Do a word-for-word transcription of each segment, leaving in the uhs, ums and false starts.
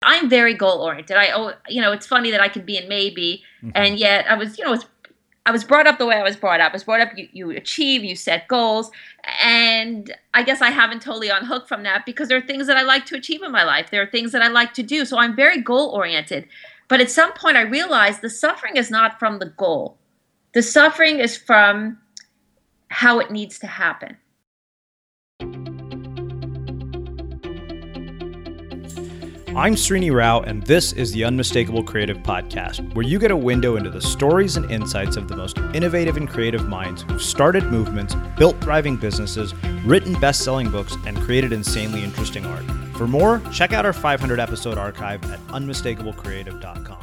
I'm very goal oriented. I, oh, you know, it's funny that I could be in maybe, mm-hmm. and yet I was, you know, it's, I was brought up the way I was brought up. I was brought up, you, you achieve, you set goals. And I guess I haven't totally unhooked from that because there are things that I like to achieve in my life. There are things that I like to do. So I'm very goal oriented. But at some point I realized the suffering is not from the goal. The suffering is from how it needs to happen. I'm Srini Rao, and this is the Unmistakable Creative Podcast, where you get a window into the stories and insights of the most innovative and creative minds who've started movements, built thriving businesses, written best-selling books, and created insanely interesting art. For more, check out our five hundred episode archive at unmistakable creative dot com.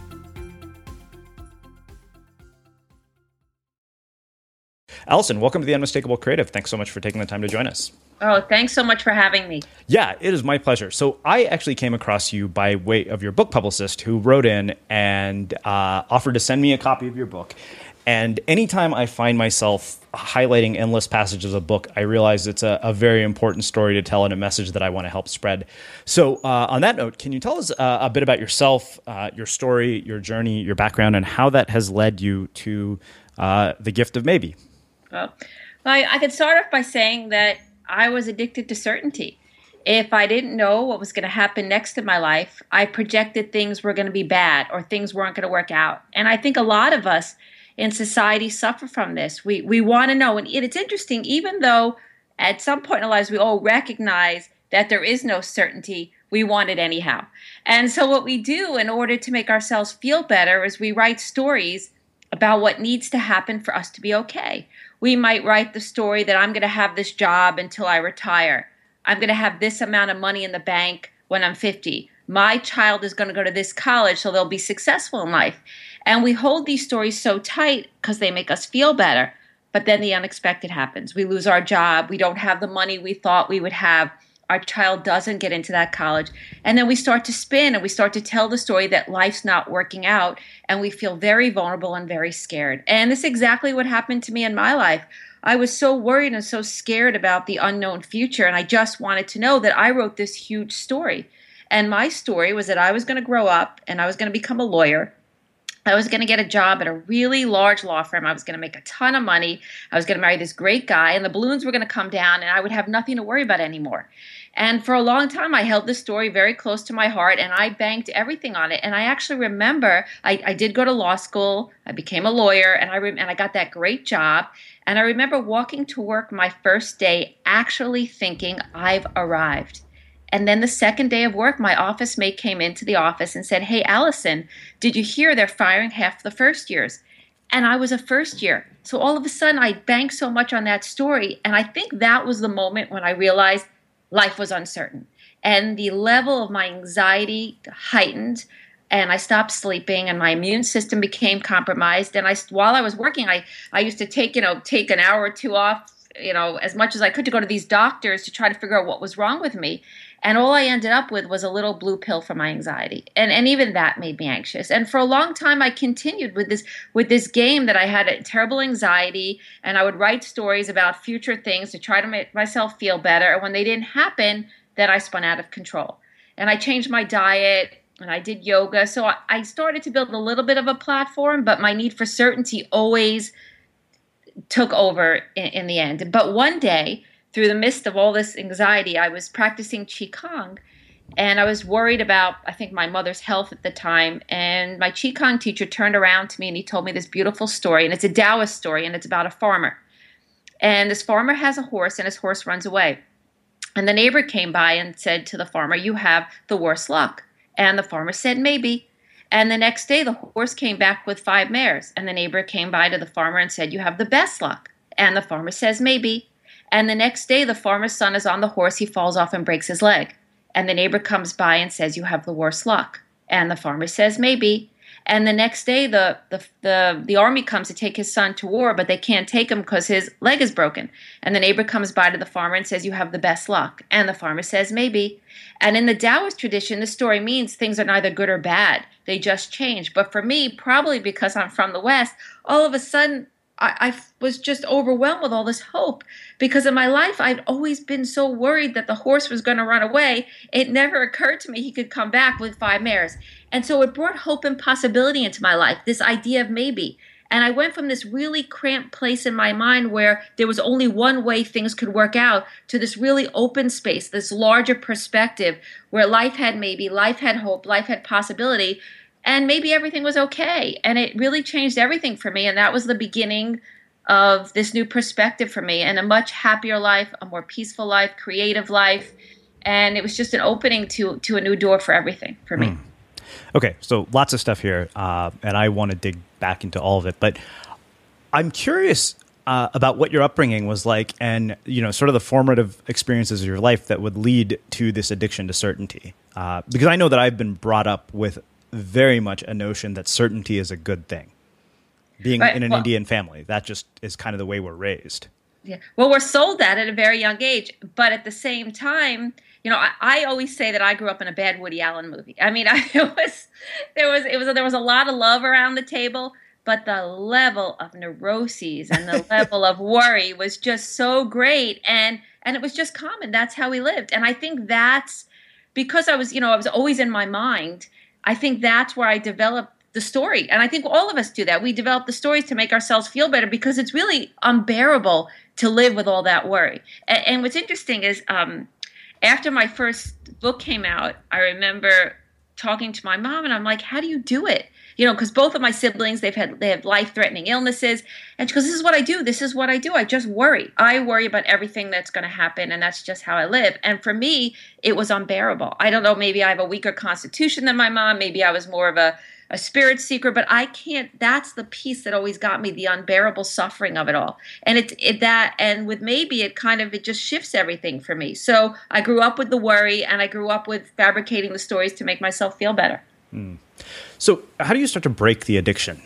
Allison, welcome to the Unmistakable Creative. Thanks so much for taking the time to join us. Oh, thanks so much for having me. Yeah, it is my pleasure. So I actually came across you by way of your book publicist who wrote in and uh, offered to send me a copy of your book. And anytime I find myself highlighting endless passages of a book, I realize it's a, a very important story to tell and a message that I want to help spread. So uh, on that note, can you tell us uh, a bit about yourself, uh, your story, your journey, your background, and how that has led you to uh, the gift of maybe? Well, I, I could start off by saying that I was addicted to certainty. If I didn't know what was going to happen next in my life, I projected things were going to be bad or things weren't going to work out. And I think a lot of us in society suffer from this. We we want to know. And it's interesting, even though at some point in our lives we all recognize that there is no certainty, we want it anyhow. And so what we do in order to make ourselves feel better is we write stories about what needs to happen for us to be okay. We might write the story that I'm going to have this job until I retire. I'm going to have this amount of money in the bank when I'm fifty. My child is going to go to this college so they'll be successful in life. And we hold these stories so tight because they make us feel better. But then the unexpected happens. We lose our job. We don't have the money we thought we would have. Our child doesn't get into that college. And then we start to spin and we start to tell the story that life's not working out. And we feel very vulnerable and very scared. And this is exactly what happened to me in my life. I was so worried and so scared about the unknown future. And I just wanted to know that I wrote this huge story. And my story was that I was going to grow up and I was going to become a lawyer. I was going to get a job at a really large law firm. I was going to make a ton of money. I was going to marry this great guy, and the balloons were going to come down, and I would have nothing to worry about anymore. And for a long time, I held this story very close to my heart, and I banked everything on it. And I actually remember I, I did go to law school. I became a lawyer, and I and I got that great job. And I remember walking to work my first day actually thinking, I've arrived. And then the second day of work, my office mate came into the office and said, hey, Allison, did you hear they're firing half the first years? And I was a first year. So all of a sudden, I banked so much on that story. And I think that was the moment when I realized life was uncertain. And the level of my anxiety heightened. And I stopped sleeping and my immune system became compromised. And I, while I was working, I, I used to take, you know, take an hour or two off, you know, as much as I could to go to these doctors to try to figure out what was wrong with me. And all I ended up with was a little blue pill for my anxiety. And and even that made me anxious. And for a long time, I continued with this with this game that I had a terrible anxiety. And I would write stories about future things to try to make myself feel better. And when they didn't happen, then I spun out of control. And I changed my diet and I did yoga. So I, I started to build a little bit of a platform, but my need for certainty always took over in, in the end. But one day, through the midst of all this anxiety, I was practicing Qigong, and I was worried about, I think, my mother's health at the time. And my Qigong teacher turned around to me and he told me this beautiful story, and it's a Taoist story, and it's about a farmer. And this farmer has a horse, and his horse runs away. And the neighbor came by and said to the farmer, you have the worst luck. And the farmer said, maybe. And the next day, the horse came back with five mares, and the neighbor came by to the farmer and said, you have the best luck. And the farmer says, maybe. And the next day, the farmer's son is on the horse. He falls off and breaks his leg. And the neighbor comes by and says, you have the worst luck. And the farmer says, maybe. And the next day, the, the, the, the army comes to take his son to war, but they can't take him because his leg is broken. And the neighbor comes by to the farmer and says, you have the best luck. And the farmer says, maybe. And in the Taoist tradition, the story means things are neither good or bad. They just change. But for me, probably because I'm from the West, all of a sudden, I, I was just overwhelmed with all this hope because in my life I'd always been so worried that the horse was going to run away. It never occurred to me he could come back with five mares. And so it brought hope and possibility into my life, this idea of maybe. And I went from this really cramped place in my mind where there was only one way things could work out to this really open space, this larger perspective where life had maybe, life had hope, life had possibility, and maybe everything was okay. And it really changed everything for me. And that was the beginning of this new perspective for me and a much happier life, a more peaceful life, creative life. And it was just an opening to, to a new door for everything for me. Mm. Okay, so lots of stuff here, uh, and I want to dig back into all of it. But I'm curious uh, about what your upbringing was like, and you know, sort of the formative experiences of your life that would lead to this addiction to certainty. Uh, because I know that I've been brought up with very much a notion that certainty is a good thing. Being right. in an well, Indian family, that just is kind of the way we're raised. Yeah. Well, we're sold that at a very young age, but at the same time, you know, I, I always say that I grew up in a bad Woody Allen movie. I mean, I, it was there was it was there was a lot of love around the table, but the level of neuroses and the level of worry was just so great, and and it was just common. That's how we lived, and I think that's because I was, you know, I was always in my mind. I think that's where I developed the story, and I think all of us do that. We develop the stories to make ourselves feel better because it's really unbearable to live with all that worry. And, and what's interesting is. Um, After my first book came out, I remember talking to my mom, and I'm like, "How do you do it?" You know, because both of my siblings they've had they have life-threatening illnesses, and she goes, "This is what I do. This is what I do. I just worry. I worry about everything that's going to happen, and that's just how I live." And for me, it was unbearable. I don't know. Maybe I have a weaker constitution than my mom. Maybe I was more of a a spirit seeker, but I can't, that's the piece that always got me, the unbearable suffering of it all. And it's it, that, and with maybe it kind of, it just shifts everything for me. So I grew up with the worry and I grew up with fabricating the stories to make myself feel better. Mm. So how do you start to break the addiction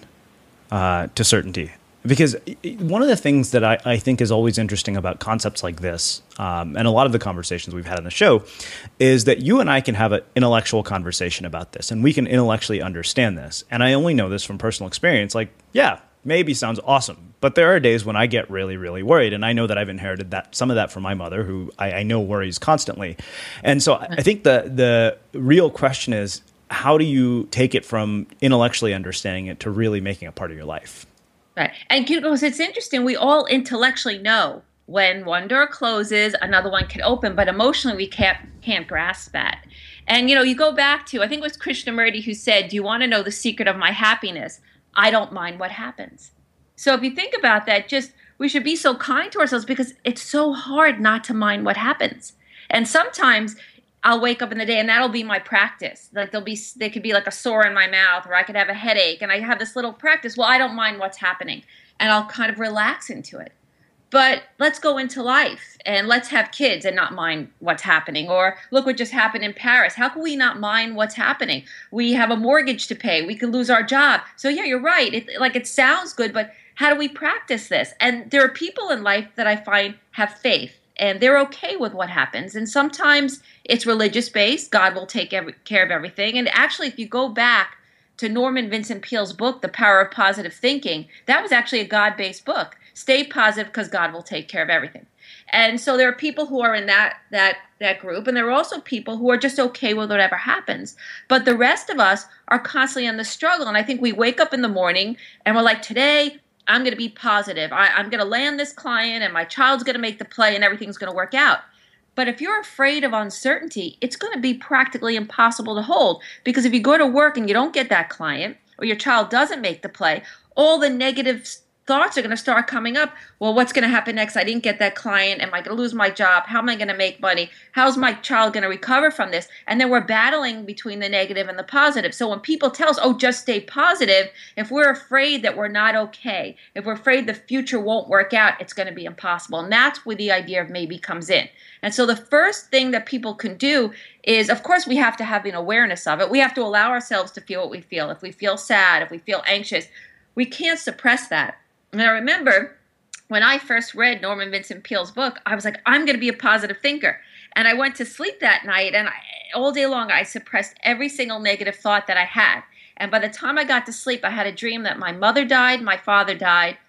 uh, to certainty? Because one of the things that I, I think is always interesting about concepts like this, um, and a lot of the conversations we've had on the show, is that you and I can have an intellectual conversation about this, and we can intellectually understand this. And I only know this from personal experience. Like, yeah, maybe sounds awesome, but there are days when I get really, really worried, and I know that I've inherited that some of that from my mother, who I, I know worries constantly. And so I think the the real question is, how do you take it from intellectually understanding it to really making it part of your life? Right. And because it's interesting, we all intellectually know when one door closes, another one can open, but emotionally we can't can't grasp that. And, you know, you go back to, I think it was Krishnamurti who said, "Do you want to know the secret of my happiness? I don't mind what happens." So if you think about that, just we should be so kind to ourselves because it's so hard not to mind what happens. And sometimes I'll wake up in the day and that'll be my practice. Like there'll be, there could be like a sore in my mouth, or I could have a headache, and I have this little practice. Well, I don't mind what's happening, and I'll kind of relax into it. But let's go into life and let's have kids and not mind what's happening. Or look what just happened in Paris. How can we not mind what's happening? We have a mortgage to pay. We could lose our job. So yeah, you're right. It, like it sounds good, but how do we practice this? And there are people in life that I find have faith. And they're okay with what happens. And sometimes it's religious-based. God will take every, care of everything. And actually, if you go back to Norman Vincent Peale's book, The Power of Positive Thinking, that was actually a God-based book. Stay positive because God will take care of everything. And so there are people who are in that that that group. And there are also people who are just okay with whatever happens. But the rest of us are constantly in the struggle. And I think we wake up in the morning and we're like, today, I'm going to be positive. I, I'm going to land this client and my child's going to make the play and everything's going to work out. But if you're afraid of uncertainty, it's going to be practically impossible to hold. Because if you go to work and you don't get that client, or your child doesn't make the play, all the negative thoughts are going to start coming up. Well, what's going to happen next? I didn't get that client. Am I going to lose my job? How am I going to make money? How's my child going to recover from this? And then we're battling between the negative and the positive. So when people tell us, oh, just stay positive, if we're afraid that we're not okay, if we're afraid the future won't work out, it's going to be impossible. And that's where the idea of maybe comes in. And so the first thing that people can do is, of course, we have to have an awareness of it. We have to allow ourselves to feel what we feel. If we feel sad, if we feel anxious, we can't suppress that. And I remember when I first read Norman Vincent Peale's book, I was like, I'm going to be a positive thinker. And I went to sleep that night, and I, all day long, I suppressed every single negative thought that I had. And by the time I got to sleep, I had a dream that my mother died, my father died,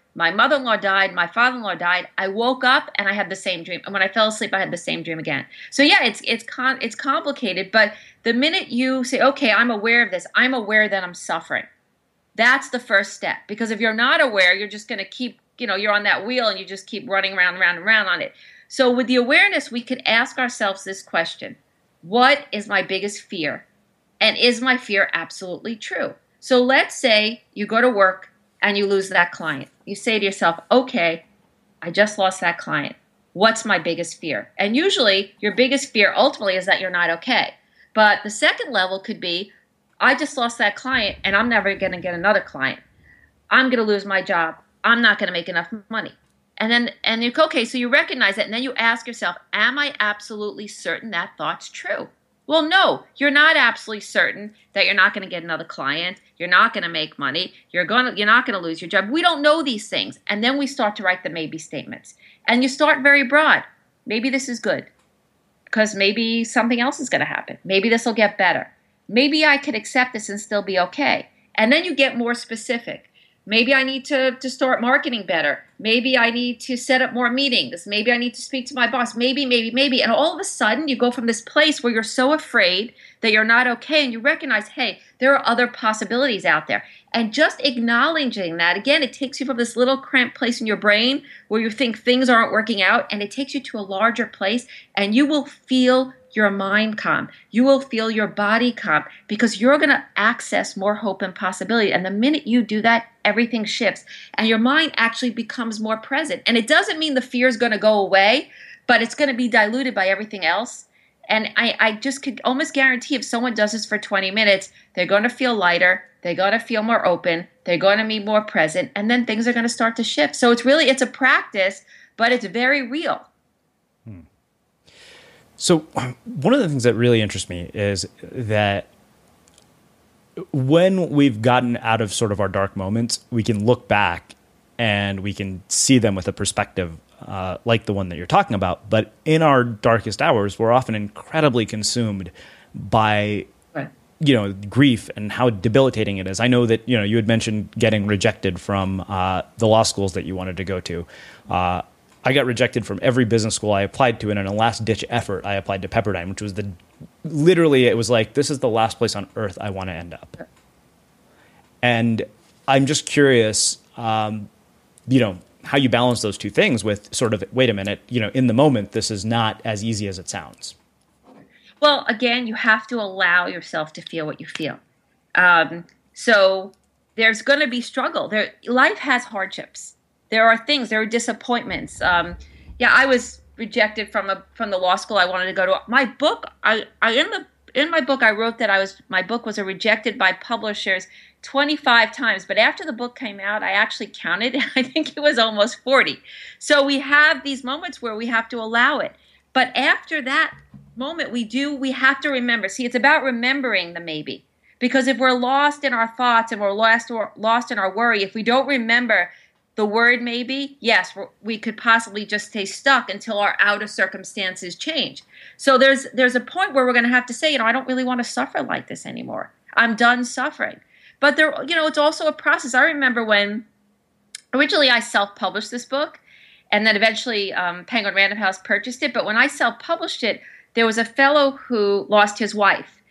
My mother-in-law died. My father-in-law died. I woke up and I had the same dream. And when I fell asleep, I had the same dream again. So yeah, it's it's con- it's complicated. But the minute you say, okay, I'm aware of this, I'm aware that I'm suffering. That's the first step. Because if you're not aware, you're just going to keep, you know, you're on that wheel and you just keep running around, and around, and around on it. So with the awareness, we could ask ourselves this question: what is my biggest fear? And is my fear absolutely true? So let's say you go to work and you lose that client. You say to yourself, okay, I just lost that client. What's my biggest fear? And usually your biggest fear ultimately is that you're not okay. But the second level could be, I just lost that client and I'm never going to get another client. I'm going to lose my job. I'm not going to make enough money. And then, and you okay, so you recognize that, and then you ask yourself, am I absolutely certain that thought's true? Well, no, you're not absolutely certain that you're not going to get another client. You're not going to make money. You're going to, you're not going to lose your job. We don't know these things. And then we start to write the maybe statements. And you start very broad. Maybe this is good because maybe something else is going to happen. Maybe this will get better. Maybe I could accept this and still be okay. And then you get more specific. Maybe I need to, to start marketing better. Maybe I need to set up more meetings. Maybe I need to speak to my boss. Maybe, maybe, maybe. And all of a sudden, you go from this place where you're so afraid that you're not okay, and you recognize, hey, there are other possibilities out there. And just acknowledging that, again, it takes you from this little cramped place in your brain where you think things aren't working out, and it takes you to a larger place, and you will feel your mind calm. You will feel your body calm because you're going to access more hope and possibility. And the minute you do that, everything shifts and your mind actually becomes more present. And it doesn't mean the fear is going to go away, but it's going to be diluted by everything else. And I, I just could almost guarantee if someone does this for twenty minutes, they're going to feel lighter. They're going to feel more open. They're going to be more present. And then things are going to start to shift. So it's really, it's a practice, but it's very real. Hmm. So one of the things that really interests me is that when we've gotten out of sort of our dark moments, we can look back and we can see them with a perspective uh, like the one that you're talking about. But in our darkest hours, we're often incredibly consumed by, right. you know, grief and how debilitating it is. I know that, you know, you had mentioned getting rejected from uh, the law schools that you wanted to go to. Uh, I got rejected from every business school I applied to, and in a last-ditch effort, I applied to Pepperdine, which was the literally, it was like, this is the last place on earth I want to end up. And I'm just curious, um, you know, how you balance those two things with sort of, wait a minute, you know, in the moment, this is not as easy as it sounds. Well, again, you have to allow yourself to feel what you feel. Um, so there's going to be struggle. There, life has hardships. There are things, there are disappointments. Um, yeah, I was rejected from a from the law school I wanted to go to. My book, I, I in the in my book, I wrote that I was my book was rejected by publishers twenty-five times. But after the book came out, I actually counted. I think it was almost forty. So we have these moments where we have to allow it. But after that moment, we do we have to remember. See, it's about remembering the maybe. Because if we're lost in our thoughts and we're lost or lost in our worry, if we don't remember the word maybe, yes, we're, we could possibly just stay stuck until our outer circumstances change. So there's there's a point where we're going to have to say, you know, I don't really want to suffer like this anymore. I'm done suffering. But there, you know, it's also a process. I remember when originally I self-published this book, and then eventually um, Penguin Random House purchased it. But when I self-published it, there was a fellow who lost his wife,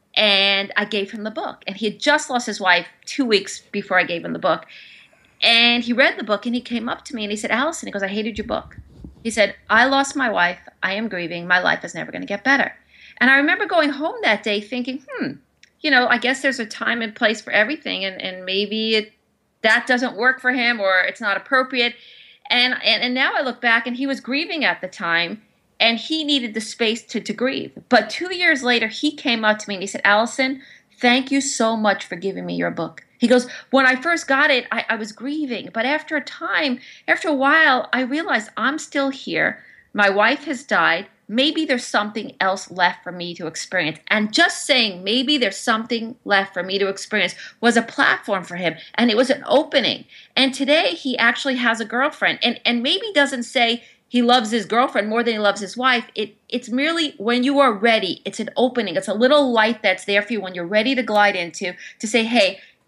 and I gave him the book. And he had just lost his wife two weeks before I gave him the book. And he read the book and he came up to me and he said, Allison, he goes, I hated your book. He said, I lost my wife. I am grieving. My life is never going to get better. And I remember going home that day thinking, hmm, you know, I guess there's a time and place for everything. And, and maybe it, that doesn't work for him or it's not appropriate. And, and, and now I look back and he was grieving at the time and he needed the space to, to grieve. But two years later, he came up to me and he said, Allison, thank you so much for giving me your book. He goes, when I first got it, I, I was grieving. But after a time, after a while, I realized I'm still here. My wife has died. Maybe there's something else left for me to experience. And just saying maybe there's something left for me to experience was a platform for him. And it was an opening. And today he actually has a girlfriend. And, and maybe doesn't say he loves his girlfriend more than he loves his wife. It, it's merely when you are ready, it's an opening. It's a little light that's there for you when you're ready to glide into, to say, hey,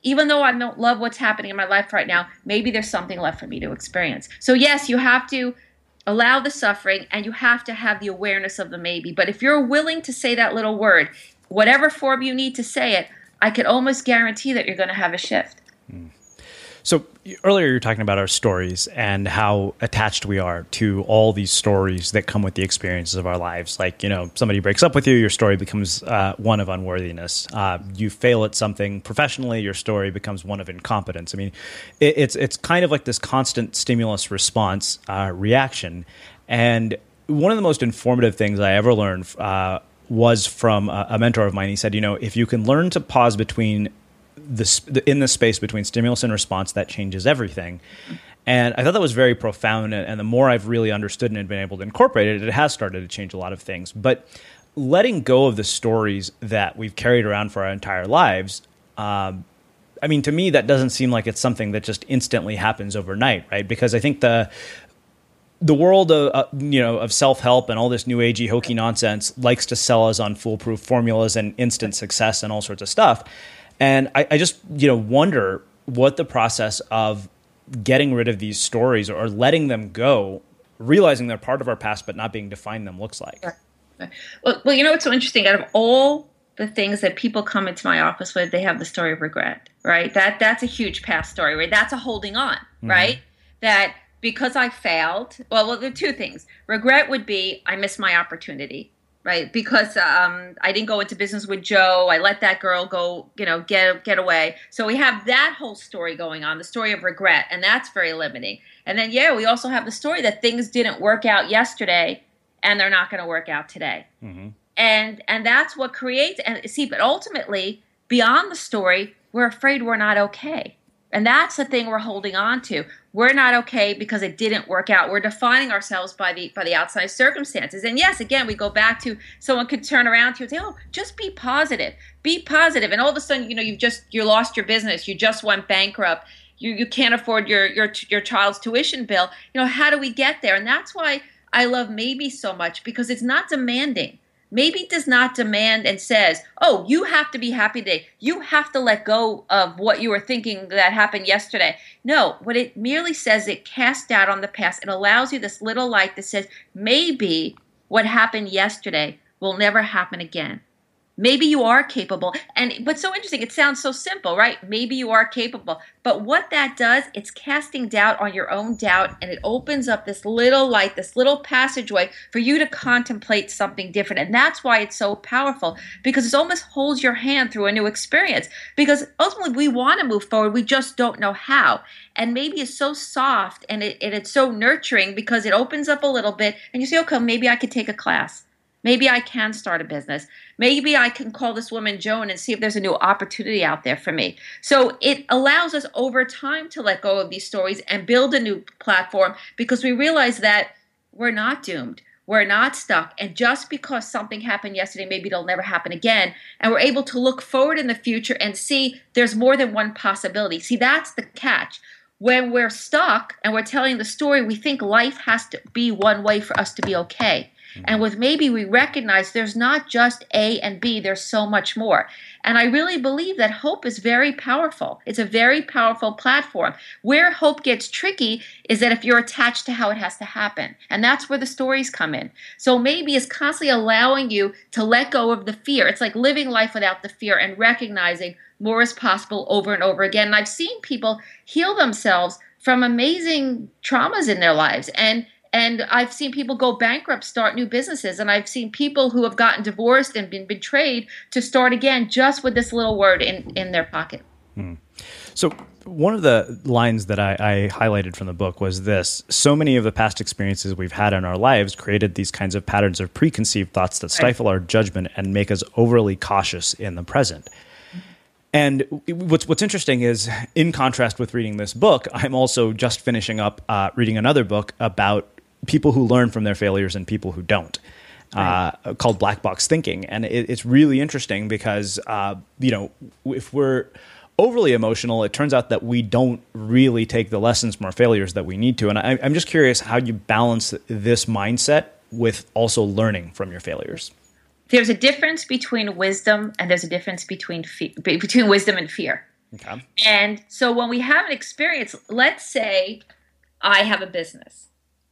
even though I don't love what's happening in my life right now, maybe there's something left for me to experience. So yes, you have to allow the suffering, and you have to have the awareness of the maybe. But if you're willing to say that little word, whatever form you need to say it, I could almost guarantee that you're going to have a shift. Mm. So earlier you were talking about our stories and how attached we are to all these stories that come with the experiences of our lives. Like, you know, somebody breaks up with you, your story becomes uh, one of unworthiness. Uh, you fail at something professionally, your story becomes one of incompetence. I mean, it, it's it's kind of like this constant stimulus response uh, reaction. And one of the most informative things I ever learned uh, was from a, a mentor of mine. He said, you know, if you can learn to pause between This, in the space between stimulus and response, that changes everything. And I thought that was very profound. And the more I've really understood and been able to incorporate it, it has started to change a lot of things. But letting go of the stories that we've carried around for our entire lives, um, I mean, to me, that doesn't seem like it's something that just instantly happens overnight, right? Because I think the the world of uh, you know of self-help and all this new agey hokey nonsense likes to sell us on foolproof formulas and instant success and all sorts of stuff. And I, I just, you know, wonder what the process of getting rid of these stories or letting them go, realizing they're part of our past but not being defined them, looks like. Well, well, you know what's so interesting? Out of all the things that people come into my office with, they have the story of regret, right? That that's a huge past story, right? That's a holding on, mm-hmm. right? That because I failed, well, well, there are two things. Regret would be I missed my opportunity. Right, because um, I didn't go into business with Joe. I let that girl go, you know, get get away. So we have that whole story going on, the story of regret, and that's very limiting. And then, yeah, we also have the story that things didn't work out yesterday, and they're not going to work out today. Mm-hmm. And and that's what creates. And see, but ultimately, beyond the story, we're afraid we're not okay. And that's the thing we're holding on to. We're not okay because it didn't work out. We're defining ourselves by the by the outside circumstances. And yes, again, we go back to someone could turn around to you and say, oh, just be positive. Be positive. And all of a sudden, you know, you've just you lost your business. You just went bankrupt. You you can't afford your your your child's tuition bill. You know, how do we get there? And that's why I love Maybe so much, because it's not demanding. Maybe does not demand and says, oh, you have to be happy today. You have to let go of what you were thinking that happened yesterday. No, what it merely says, it casts doubt on the past. It allows you this little light that says, maybe what happened yesterday will never happen again. Maybe you are capable. And what's so interesting, it sounds so simple, right? Maybe you are capable. But what that does, it's casting doubt on your own doubt, and it opens up this little light, this little passageway for you to contemplate something different. And that's why it's so powerful, because it almost holds your hand through a new experience. Because ultimately we want to move forward, we just don't know how. And maybe it's so soft and, it, and it's so nurturing because it opens up a little bit and you say, okay, maybe I could take a class. Maybe I can start a business. Maybe I can call this woman Joan and see if there's a new opportunity out there for me. So it allows us over time to let go of these stories and build a new platform, because we realize that we're not doomed. We're not stuck. And just because something happened yesterday, maybe it'll never happen again. And we're able to look forward in the future and see there's more than one possibility. See, that's the catch. When we're stuck and we're telling the story, we think life has to be one way for us to be okay. And with Maybe, we recognize there's not just A and B, there's so much more. And I really believe that hope is very powerful. It's a very powerful platform. Where hope gets tricky is that if you're attached to how it has to happen. And that's where the stories come in. So Maybe is constantly allowing you to let go of the fear. It's like living life without the fear and recognizing more is possible over and over again. And I've seen people heal themselves from amazing traumas in their lives. And And I've seen people go bankrupt, start new businesses. And I've seen people who have gotten divorced and been betrayed to start again just with this little word in, in their pocket. Hmm. So one of the lines that I, I highlighted from the book was this: so many of the past experiences we've had in our lives created these kinds of patterns of preconceived thoughts that stifle our judgment and make us overly cautious in the present. And what's what's interesting is, in contrast with reading this book, I'm also just finishing up uh, reading another book about people who learn from their failures and people who don't, uh, right. called Black Box Thinking. And it, it's really interesting because, uh, you know, if we're overly emotional, it turns out that we don't really take the lessons from our failures that we need to. And I, I'm just curious how you balance this mindset with also learning from your failures. There's a difference between wisdom and there's a difference between fe- between wisdom and fear. Okay. And so when we have an experience, let's say I have a business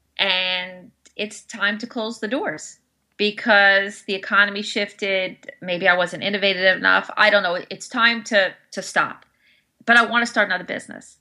and it's time to close the doors because the economy shifted. Maybe I wasn't innovative enough. I don't know. It's time to, to stop. But I want to start another business.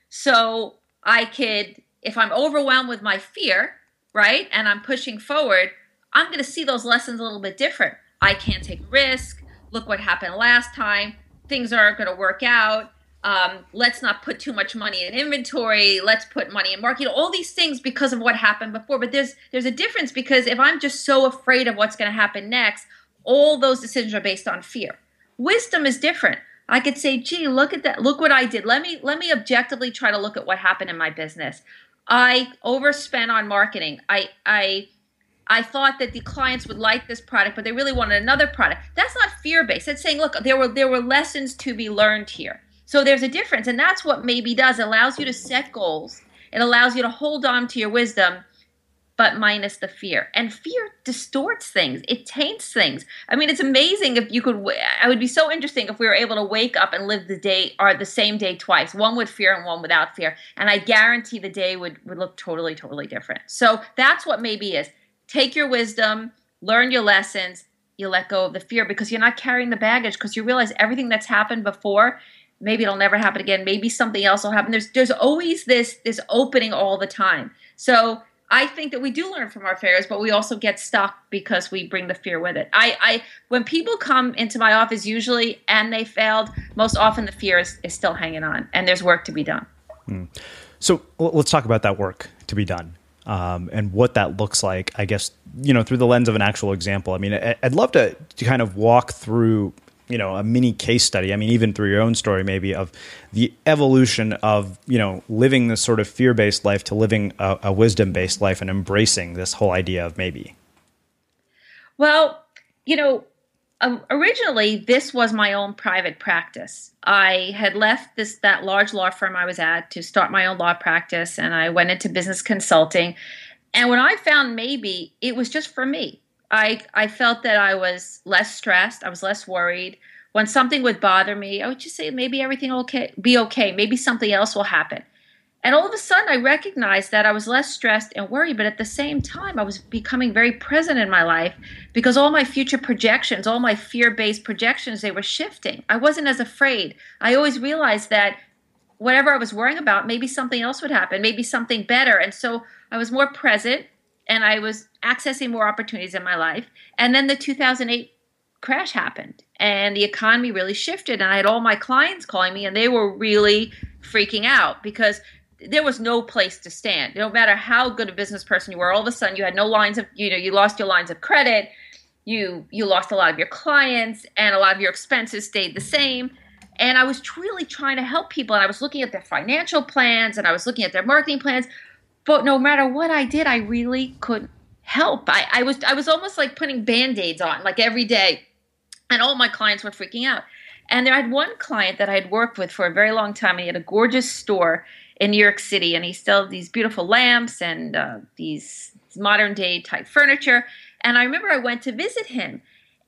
So I could, if I'm overwhelmed with my fear, right, and I'm pushing forward, I'm going to see those lessons a little bit different. I can't take risk. Look what happened last time. Things aren't going to work out. Um, let's not put too much money in inventory. Let's put money in marketing. All these things because of what happened before. But there's there's a difference, because if I'm just so afraid of what's going to happen next, all those decisions are based on fear. Wisdom is different. I could say, gee, look at that. Look what I did. Let me let me objectively try to look at what happened in my business. I overspent on marketing. I I I thought that the clients would like this product, but they really wanted another product. That's not fear-based. It's saying, look, there were there were lessons to be learned here. So there's a difference, and that's what Maybe does. It allows you to set goals. It allows you to hold on to your wisdom, but minus the fear. And fear distorts things. It taints things. I mean, it's amazing if you could, it would be so interesting if we were able to wake up and live the day, or the same day twice, one with fear and one without fear. And I guarantee the day would, would look totally, totally different. So that's what Maybe is. Take your wisdom, learn your lessons, you let go of the fear, because you're not carrying the baggage, because you realize everything that's happened before, maybe it'll never happen again. Maybe something else will happen. There's there's always this this opening all the time. So I think that we do learn from our failures, but we also get stuck because we bring the fear with it. I, I when people come into my office, usually, and they failed, most often the fear is, is still hanging on, and there's work to be done. Hmm. So l- let's talk about that work to be done. Um, and what that looks like, I guess, you know, through the lens of an actual example. I mean, I, I'd love to, to kind of walk through, you know, a mini case study. I mean, even through your own story, maybe, of the evolution of, you know, living this sort of fear-based life to living a, a wisdom-based life and embracing this whole idea of Maybe. Well, you know, um, originally this was my own private practice. I had left this that large law firm I was at to start my own law practice, and I went into business consulting. And when I found Maybe, it was just for me. I I felt that I was less stressed. I was less worried. When something would bother me, I would just say, maybe everything will okay, be okay. Maybe something else will happen. And all of a sudden, I recognized that I was less stressed and worried, but at the same time, I was becoming very present in my life, because all my future projections, all my fear-based projections, they were shifting. I wasn't as afraid. I always realized that whatever I was worrying about, maybe something else would happen, maybe something better. And so I was more present, and I was accessing more opportunities in my life. And then the two thousand eight crash happened, and the economy really shifted, and I had all my clients calling me, and they were really freaking out, because there was no place to stand. No matter how good a business person you were, all of a sudden you had no lines of, you know, you lost your lines of credit, you you lost a lot of your clients, and a lot of your expenses stayed the same. And I was really trying to help people, and I was looking at their financial plans, and I was looking at their marketing plans, but no matter what I did, I really couldn't help. I, I was I was almost like putting Band-Aids on, like every day, and all my clients were freaking out. And there I had one client that I had worked with for a very long time, and he had a gorgeous store in New York City, and he sold these beautiful lamps and uh, these modern day type furniture. And I remember I went to visit him,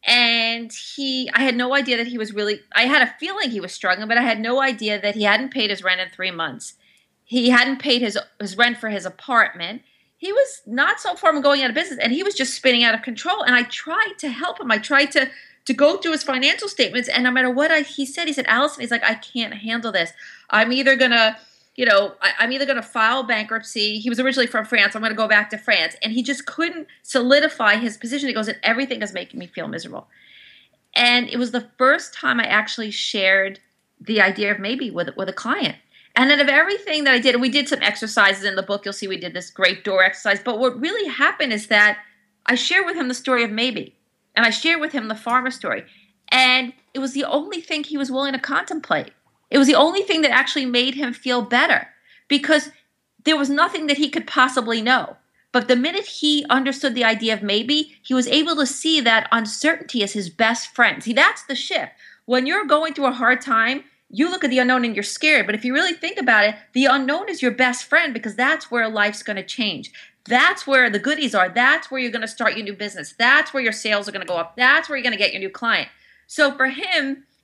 and he, I had no idea that he was really, I had a feeling he was struggling, but I had no idea that he hadn't paid his rent in three months. He hadn't paid his, his rent for his apartment. He was not so far from going out of business, and he was just spinning out of control. And I tried to help him. I tried to to go through his financial statements, and no matter what I, he said, he said, Allison, he's like, I can't handle this. I'm either going to, you know, I, I'm either going to file bankruptcy. He was originally from France. I'm going to go back to France. And he just couldn't solidify his position. He goes, and everything is making me feel miserable. And it was the first time I actually shared the idea of Maybe with, with a client. And then of everything that I did, and we did some exercises in the book. You'll see we did this great door exercise. But what really happened is that I shared with him the story of Maybe. And I shared with him the pharma story. And it was the only thing he was willing to contemplate. It was the only thing that actually made him feel better, because there was nothing that he could possibly know. But the minute he understood the idea of Maybe, he was able to see that uncertainty as his best friend. See, that's the shift. When you're going through a hard time, you look at the unknown and you're scared. But if you really think about it, the unknown is your best friend, because that's where life's going to change. That's where the goodies are. That's where you're going to start your new business. That's where your sales are going to go up. That's where you're going to get your new client. So for him,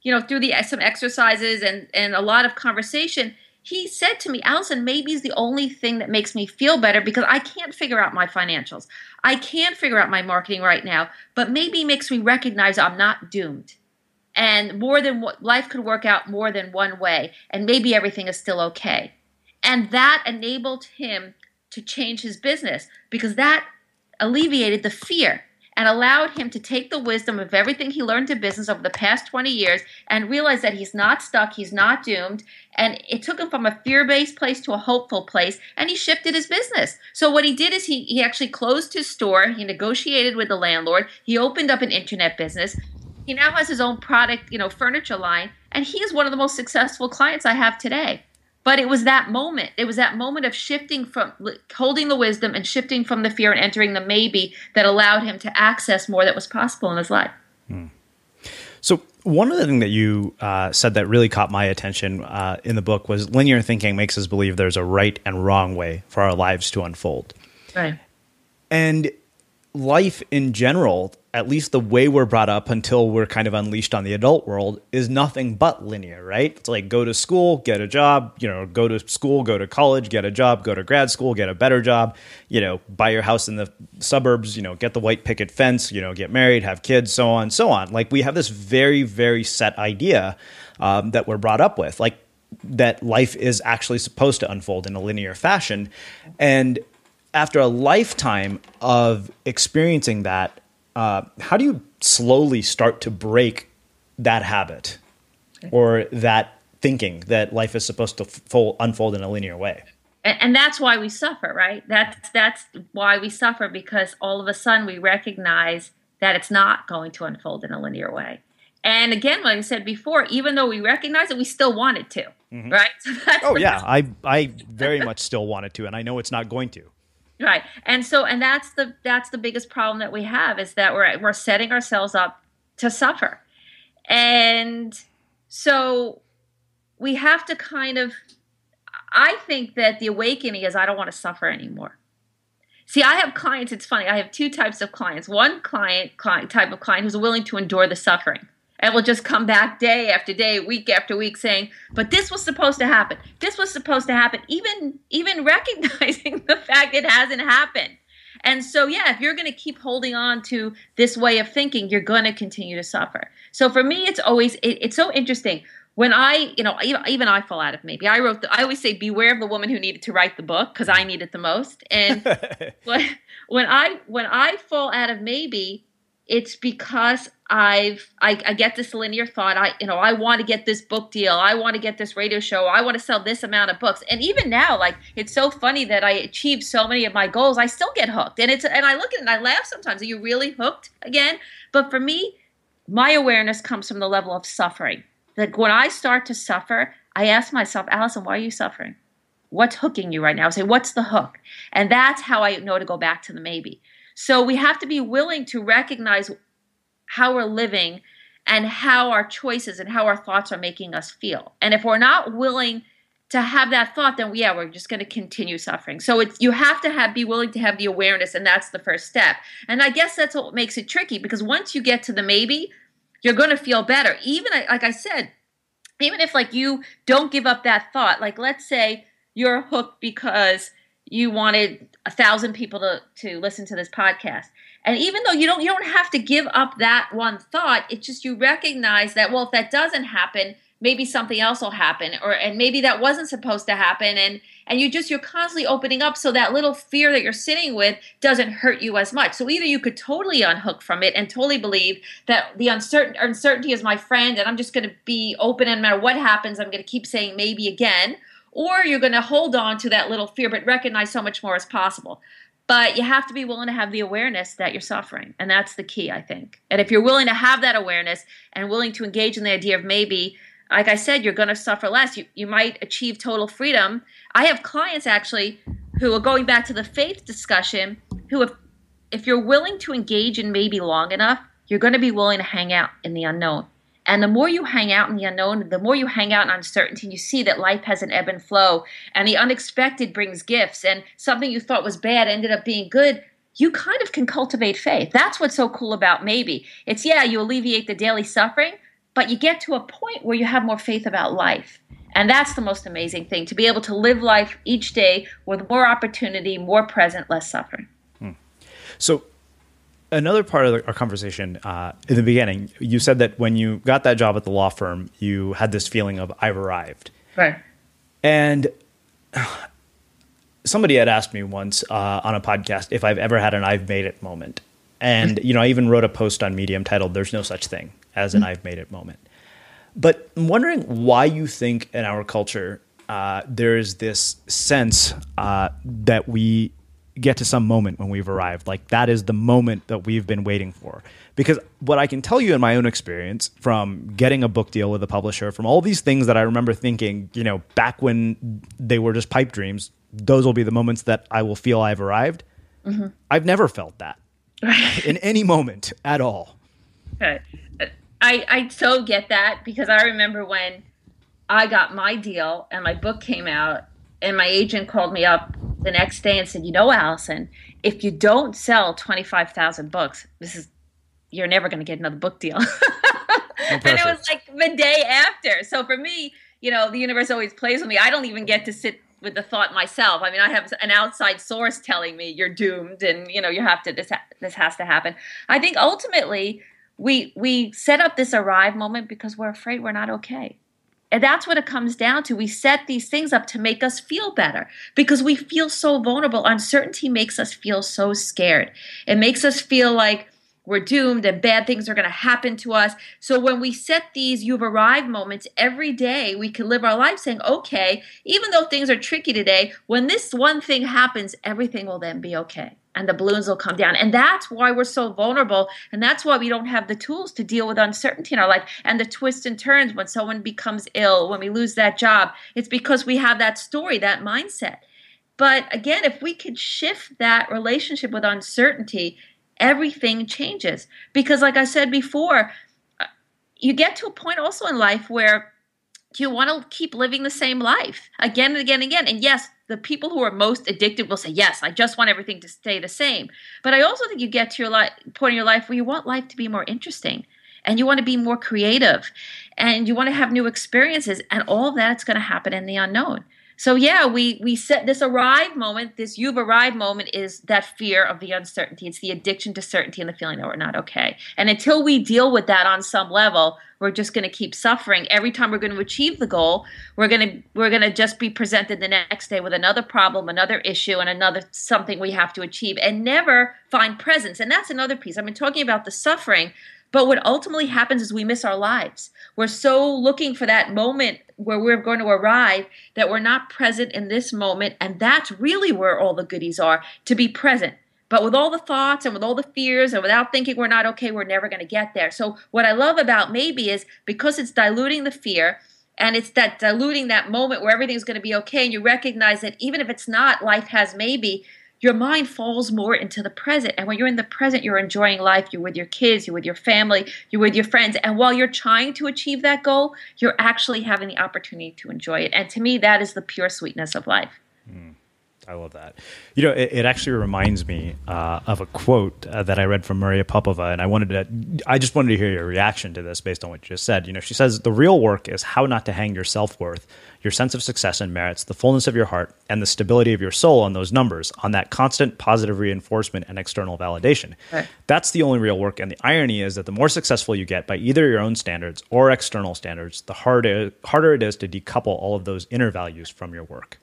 you know, through the some exercises and, and a lot of conversation, he said to me, Allison, maybe is the only thing that makes me feel better because I can't figure out my financials. I can't figure out my marketing right now, but maybe makes me recognize I'm not doomed. And more than what life could work out more than one way. And maybe everything is still okay. And that enabled him to change his business because that alleviated the fear and allowed him to take the wisdom of everything he learned in business over the past twenty years and realize that he's not stuck, he's not doomed. And it took him from a fear-based place to a hopeful place, and he shifted his business. So what he did is he, he actually closed his store, he negotiated with the landlord, he opened up an internet business. He now has his own product, you know, furniture line, and he is one of the most successful clients I have today. But it was that moment. It was that moment of shifting from holding the wisdom and shifting from the fear and entering the maybe that allowed him to access more that was possible in his life. Hmm. So one of the things that you uh, said that really caught my attention uh, in the book was linear thinking makes us believe there's a right and wrong way for our lives to unfold. Right. And life in general, at least the way we're brought up until we're kind of unleashed on the adult world, is nothing but linear, right? It's like go to school, get a job, you know, go to school, go to college, get a job, go to grad school, get a better job, you know, buy your house in the suburbs, you know, get the white picket fence, you know, get married, have kids, so on, so on. Like we have this very, very set idea um, that we're brought up with, like that life is actually supposed to unfold in a linear fashion. And after a lifetime of experiencing that, uh, how do you slowly start to break that habit or that thinking that life is supposed to f- unfold in a linear way? And, and that's why we suffer, right? That's that's why we suffer, because all of a sudden we recognize that it's not going to unfold in a linear way. And again, like I said before, even though we recognize it, we still want it to, mm-hmm. right? So that's oh yeah, I I very much still want it to, and I know it's not going to. Right. And so, and that's the, that's the biggest problem that we have is that we're, we're setting ourselves up to suffer. And so we have to kind of, I think that the awakening is I don't want to suffer anymore. See, I have clients, it's funny, I have two types of clients. One client, client type of client who's willing to endure the suffering. And will just come back day after day, week after week saying, but this was supposed to happen. This was supposed to happen, even, even recognizing the fact it hasn't happened. And so, yeah, if you're going to keep holding on to this way of thinking, you're going to continue to suffer. So for me, it's always, it, it's so interesting. When I, you know, even, even I fall out of maybe. I wrote, the, I always say, beware of the woman who needed to write the book because I need it the most. And when, when I when I fall out of maybe, it's because I've I, I get this linear thought. I you know I want to get this book deal. I want to get this radio show. I want to sell this amount of books. And even now, like it's so funny that I achieved so many of my goals. I still get hooked, and it's and I look at it and I laugh sometimes. Are you really hooked again? But for me, my awareness comes from the level of suffering. Like when I start to suffer, I ask myself, Allison, why are you suffering? What's hooking you right now? I say, what's the hook? And that's how I know to go back to the maybe. So we have to be willing to recognize how we're living and how our choices and how our thoughts are making us feel. And if we're not willing to have that thought, then yeah, we're just going to continue suffering. So it's, you have to have be willing to have the awareness, and that's the first step. And I guess that's what makes it tricky, because once you get to the maybe, you're going to feel better. Even like I said, even if like you don't give up that thought, like let's say you're hooked because you wanted a thousand people to, to listen to this podcast. And even though you don't, you don't have to give up that one thought, it's just you recognize that, well, if that doesn't happen, maybe something else will happen, or and maybe that wasn't supposed to happen, and and you just you're constantly opening up so that little fear that you're sitting with doesn't hurt you as much. So either you could totally unhook from it and totally believe that the uncertain uncertainty is my friend, and I'm just going to be open, and no matter what happens, I'm going to keep saying maybe again, or you're going to hold on to that little fear but recognize so much more as possible. But you have to be willing to have the awareness that you're suffering, and that's the key, I think. And if you're willing to have that awareness and willing to engage in the idea of maybe, like I said, you're going to suffer less. You you might achieve total freedom. I have clients actually who are going back to the faith discussion who, if, if you're willing to engage in maybe long enough, you're going to be willing to hang out in the unknown. And the more you hang out in the unknown, the more you hang out in uncertainty, and you see that life has an ebb and flow, and the unexpected brings gifts, and something you thought was bad ended up being good, you kind of can cultivate faith. That's what's so cool about maybe. It's, yeah, you alleviate the daily suffering, but you get to a point where you have more faith about life. And that's the most amazing thing, to be able to live life each day with more opportunity, more present, less suffering. Hmm. So another part of our conversation uh, in the beginning, you said that when you got that job at the law firm, you had this feeling of I've arrived. Right. And somebody had asked me once uh, on a podcast if I've ever had an I've made it moment. And, you know, I even wrote a post on Medium titled There's No Such Thing as an I've made it moment. But I'm wondering why you think in our culture uh, there is this sense uh, that we get to some moment when we've arrived. Like that is the moment that we've been waiting for. Because what I can tell you in my own experience from getting a book deal with a publisher, from all these things that I remember thinking, you know, back when they were just pipe dreams, those will be the moments that I will feel I've arrived. Mm-hmm. I've never felt that in any moment at all. Okay. I, I so get that, because I remember when I got my deal and my book came out and my agent called me up the next day and said, you know, Allison, if you don't sell twenty-five thousand books, this is, you're never going to get another book deal. No and it was like the day after. So for me, you know, the universe always plays with me. I don't even get to sit with the thought myself. I mean, I have an outside source telling me you're doomed and, you know, you have to, this, this has to happen. I think ultimately we, we set up this arrive moment because we're afraid we're not okay. And that's what it comes down to. We set these things up to make us feel better because we feel so vulnerable. Uncertainty makes us feel so scared. It makes us feel like we're doomed and bad things are going to happen to us. So when we set these you've arrived moments every day, we can live our life saying, okay, even though things are tricky today, when this one thing happens, everything will then be okay. And the balloons will come down. And that's why we're so vulnerable. And that's why we don't have the tools to deal with uncertainty in our life and the twists and turns when someone becomes ill, when we lose that job. It's because we have that story, that mindset. But again, if we could shift that relationship with uncertainty, everything changes. Because like I said before, you get to a point also in life where you want to keep living the same life again and again and again. And yes, the people who are most addicted will say, yes, I just want everything to stay the same. But I also think you get to your li- point in your life where you want life to be more interesting and you want to be more creative and you want to have new experiences, and all of that's going to happen in the unknown. So yeah, we we set this arrive moment, this you've arrived moment is that fear of the uncertainty. It's the addiction to certainty and the feeling that we're not okay. And until we deal with that on some level, we're just going to keep suffering. Every time we're going to achieve the goal, we're going to we're going to just be presented the next day with another problem, another issue, and another something we have to achieve, and never find presence. And that's another piece. I've been talking about the suffering, but what ultimately happens is we miss our lives. We're so looking for that moment where we're going to arrive that we're not present in this moment. And that's really where all the goodies are, to be present. But with all the thoughts and with all the fears and without thinking we're not okay, we're never going to get there. So what I love about Maybe is because it's diluting the fear and it's that diluting that moment where everything's going to be okay. And you recognize that even if it's not, life has maybe, your mind falls more into the present. And when you're in the present, you're enjoying life. You're with your kids, you're with your family, you're with your friends. And while you're trying to achieve that goal, you're actually having the opportunity to enjoy it. And to me, that is the pure sweetness of life. Mm. I love that. You know, it, it actually reminds me uh, of a quote uh, that I read from Maria Popova, and I wanted to, I just wanted to hear your reaction to this based on what you just said. You know, she says, the real work is how not to hang your self-worth, your sense of success and merits, the fullness of your heart, and the stability of your soul on those numbers, on that constant positive reinforcement and external validation. Right. That's the only real work. And the irony is that the more successful you get by either your own standards or external standards, the harder, harder it is to decouple all of those inner values from your work.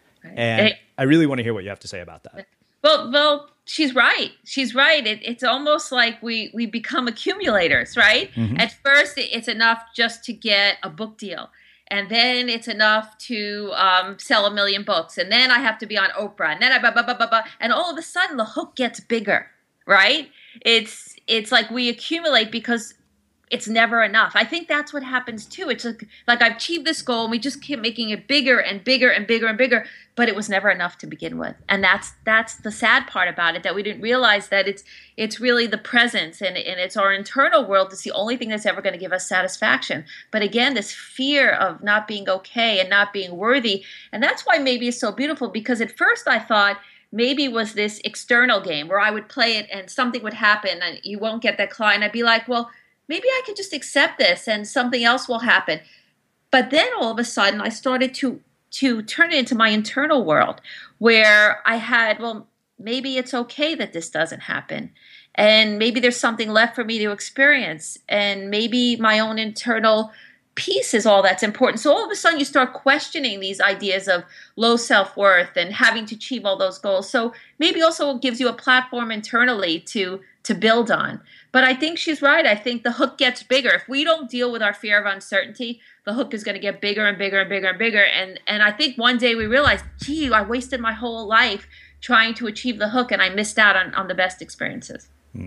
And it, I really want to hear what you have to say about that. Well, well, she's right. She's right. It, it's almost like we, we become accumulators, right? Mm-hmm. At first, it's enough just to get a book deal. And then it's enough to um, sell a million books. And then I have to be on Oprah. And then I, blah, blah, blah, blah, blah. And all of a sudden, the hook gets bigger, right? It's it's like we accumulate because it's never enough. I think that's what happens too. It's like, like I've achieved this goal and we just keep making it bigger and bigger and bigger and bigger, but it was never enough to begin with. And that's that's the sad part about it, that we didn't realize that it's it's really the presence and, and it's our internal world that's the only thing that's ever going to give us satisfaction. But again, this fear of not being okay and not being worthy. And that's why Maybe is so beautiful, because at first I thought Maybe was this external game where I would play it and something would happen and you won't get that client. I'd be like, well, maybe I could just accept this and something else will happen. But then all of a sudden I started to to turn it into my internal world where I had, well, maybe it's okay that this doesn't happen. And maybe there's something left for me to experience. And maybe my own internal peace is all that's important. So all of a sudden you start questioning these ideas of low self-worth and having to achieve all those goals. So maybe also it gives you a platform internally to to build on. But I think she's right. I think the hook gets bigger. If we don't deal with our fear of uncertainty, the hook is going to get bigger and bigger and bigger and bigger. And and I think one day we realize, gee, I wasted my whole life trying to achieve the hook and I missed out on, on the best experiences. Hmm.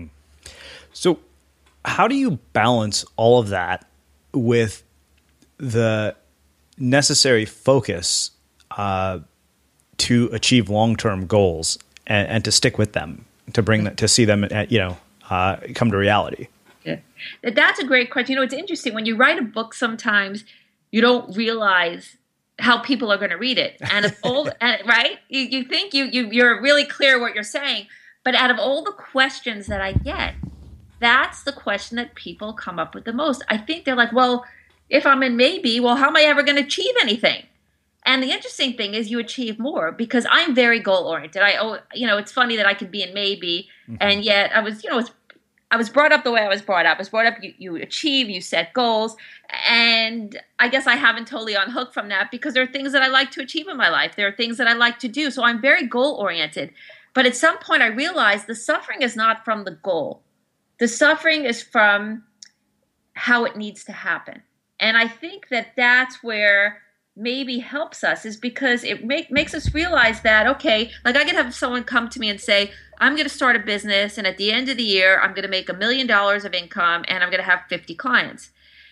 So how do you balance all of that with the necessary focus uh, to achieve long-term goals and, and to stick with them, to bring that, to see them, at, you know, uh, come to reality? Yeah. That's a great question. You know, it's interesting when you write a book. Sometimes you don't realize how people are going to read it, and if all and, right, you, you think you you you're really clear what you're saying, but out of all the questions that I get, that's the question that people come up with the most. I think they're like, well, if I'm in maybe, well, how am I ever going to achieve anything? And the interesting thing is you achieve more because I'm very goal oriented. I, oh, you know, it's funny that I could be in maybe, mm-hmm. and yet I was, you know, it's, I was brought up the way I was brought up. I was brought up, you, you achieve, you set goals. And I guess I haven't totally unhooked from that because there are things that I like to achieve in my life. There are things that I like to do. So I'm very goal oriented. But at some point I realized the suffering is not from the goal. The suffering is from how it needs to happen. And I think that that's where maybe helps us, is because it make, makes us realize that, okay, like I could have someone come to me and say, I'm going to start a business and at the end of the year, I'm going to make a million dollars of income and I'm going to have fifty clients.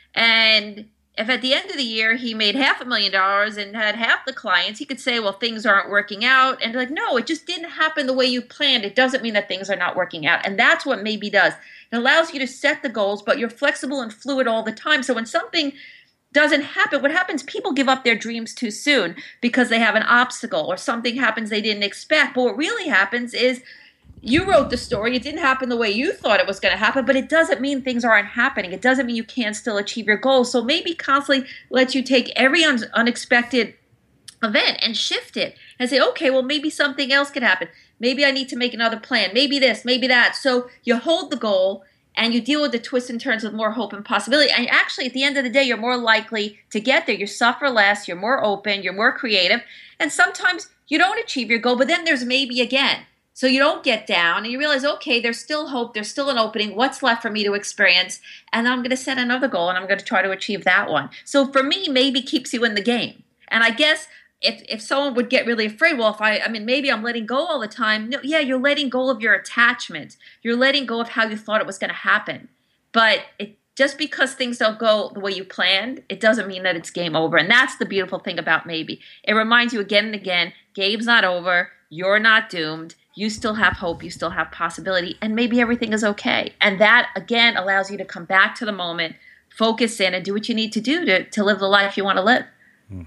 And if at the end of the year he made half a million dollars and had half the clients, he could say, well, things aren't working out. And like, no, it just didn't happen the way you planned. It doesn't mean that things are not working out. And that's what maybe does. It allows you to set the goals, but you're flexible and fluid all the time. So when something doesn't happen, what happens, people give up their dreams too soon because they have an obstacle or something happens they didn't expect. But what really happens is you wrote the story. It didn't happen the way you thought it was going to happen, but it doesn't mean things aren't happening. It doesn't mean you can't still achieve your goals. So maybe constantly let you take every un- unexpected event and shift it and say, okay, well, maybe something else could happen. Maybe I need to make another plan. Maybe this, maybe that. So you hold the goal and you deal with the twists and turns with more hope and possibility. And actually, at the end of the day, you're more likely to get there. You suffer less. You're more open. You're more creative. And sometimes you don't achieve your goal, but then there's maybe again. So you don't get down and you realize, okay, there's still hope. There's still an opening. What's left for me to experience? And I'm going to set another goal and I'm going to try to achieve that one. So for me, maybe keeps you in the game. And I guess if if someone would get really afraid, well, if I, I mean, maybe I'm letting go all the time. No, yeah, you're letting go of your attachment. You're letting go of how you thought it was going to happen. But it, just because things don't go the way you planned, it doesn't mean that it's game over. And that's the beautiful thing about maybe. It reminds you again and again, game's not over. You're not doomed. You still have hope. You still have possibility. And maybe everything is okay. And that, again, allows you to come back to the moment, focus in, and do what you need to do to, to live the life you want to live. Hmm.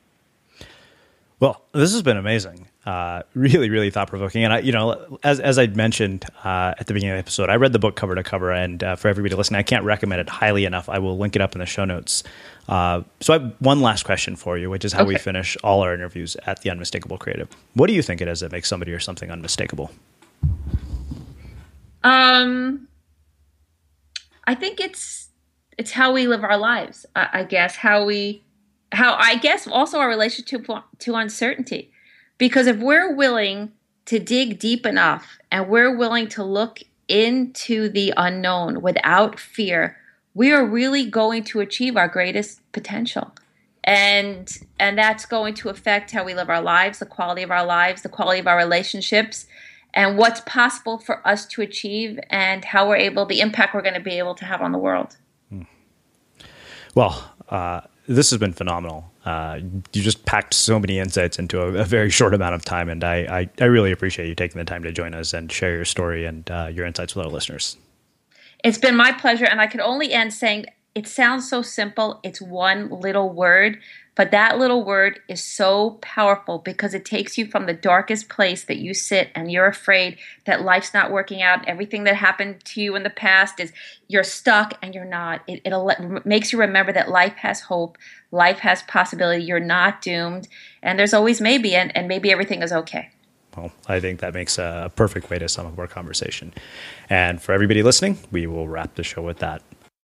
Well, this has been amazing. Uh, really, really thought-provoking. And, I, you know, as as I mentioned uh, at the beginning of the episode, I read the book cover to cover. And uh, for everybody to listen, I can't recommend it highly enough. I will link it up in the show notes. Uh, so I have one last question for you, which is how okay. we finish all our interviews at The Unmistakable Creative. What do you think it is that makes somebody or something unmistakable? Um, I think it's it's how we live our lives. I, I guess how we, how I guess also our relationship to, to uncertainty. Because if we're willing to dig deep enough and we're willing to look into the unknown without fear, we are really going to achieve our greatest potential. And and that's going to affect how we live our lives, the quality of our lives, the quality of our relationships, and what's possible for us to achieve and how we're able, the impact we're going to be able to have on the world. Hmm. Well, uh, this has been phenomenal. Uh, you just packed so many insights into a, a very short amount of time, and I, I, I really appreciate you taking the time to join us and share your story and uh, your insights with our listeners. It's been my pleasure, and I can only end saying it sounds so simple. It's one little word, but that little word is so powerful because it takes you from the darkest place that you sit and you're afraid that life's not working out. Everything that happened to you in the past is you're stuck and you're not. It, it makes you remember that life has hope. Life has possibility. You're not doomed. And there's always maybe, and, and maybe everything is okay. Well, I think that makes a perfect way to sum up our conversation. And for everybody listening, we will wrap the show with that.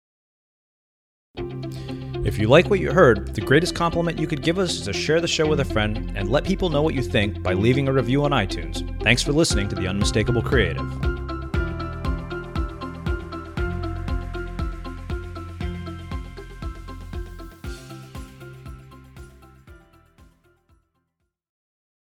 If you like what you heard, the greatest compliment you could give us is to share the show with a friend and let people know what you think by leaving a review on iTunes. Thanks for listening to The Unmistakable Creative.